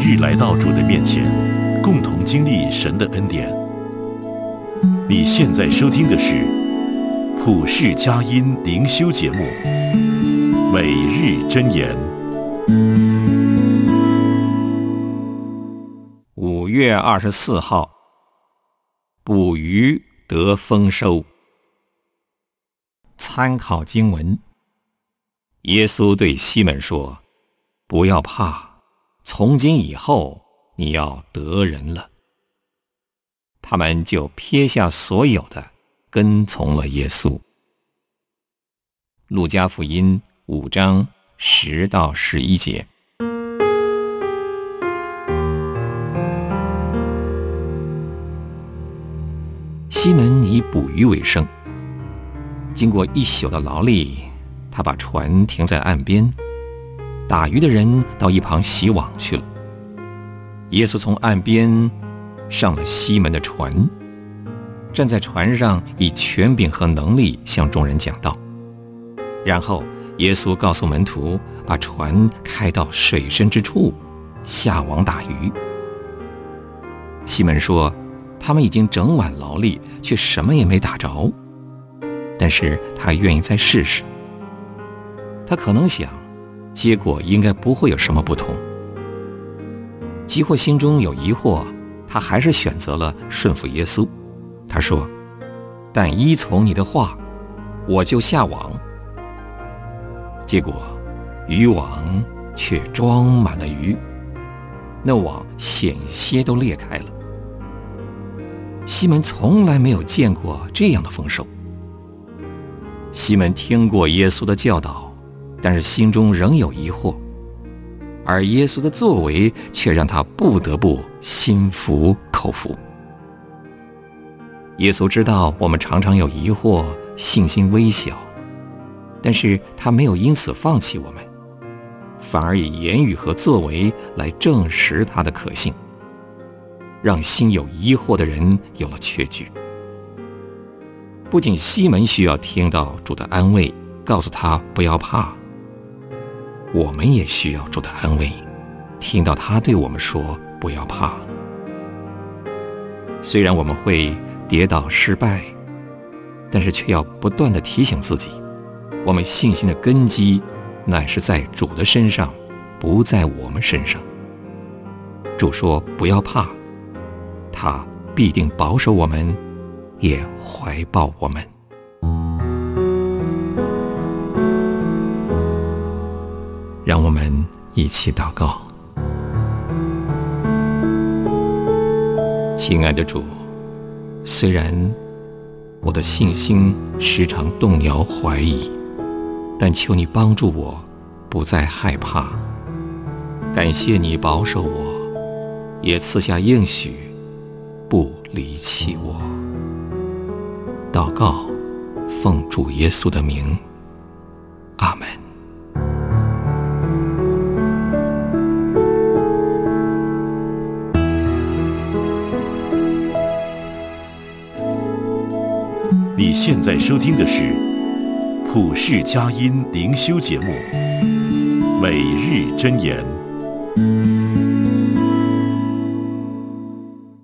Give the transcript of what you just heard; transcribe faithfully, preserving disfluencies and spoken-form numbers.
日来到主的面前，共同经历神的恩典。你现在收听的是普世佳音灵修节目《每日箴言》。 五月二十四号，捕鱼得丰收。参考经文：耶稣对西门说：“不要怕，从今以后你要得人了。”他们就撇下所有的，跟从了耶稣。路加福音五章十到十一节。西门以捕鱼为生，经过一宿的劳力，他把船停在岸边，打鱼的人到一旁洗网去了。耶稣从岸边上了西门的船，站在船上，以权柄和能力向众人讲道。然后耶稣告诉门徒，把船开到水深之处，下网打鱼。西门说，他们已经整晚劳力，却什么也没打着，但是他愿意再试试。他可能想，结果应该不会有什么不同。即或心中有疑惑，他还是选择了顺服耶稣。他说：“但依从你的话，我就下网。”结果渔网却装满了鱼，那网险些都裂开了。西门从来没有见过这样的丰收。西门听过耶稣的教导，但是心中仍有疑惑，而耶稣的作为却让他不得不心服口服。耶稣知道我们常常有疑惑，信心微小，但是他没有因此放弃我们，反而以言语和作为来证实他的可信，让心有疑惑的人有了确据。不仅西门需要听到主的安慰，告诉他不要怕，我们也需要主的安慰，听到他对我们说不要怕。虽然我们会跌倒失败，但是却要不断地提醒自己，我们信心的根基乃是在主的身上，不在我们身上。主说不要怕，他必定保守我们，也怀抱我们。让我们一起祷告。亲爱的主，虽然我的信心时常动摇怀疑，但求你帮助我不再害怕。感谢你保守我，也赐下应许，不离弃我。祷告，奉主耶稣的名，阿们。 你现在收听的是普世佳音灵修节目《每日箴言》。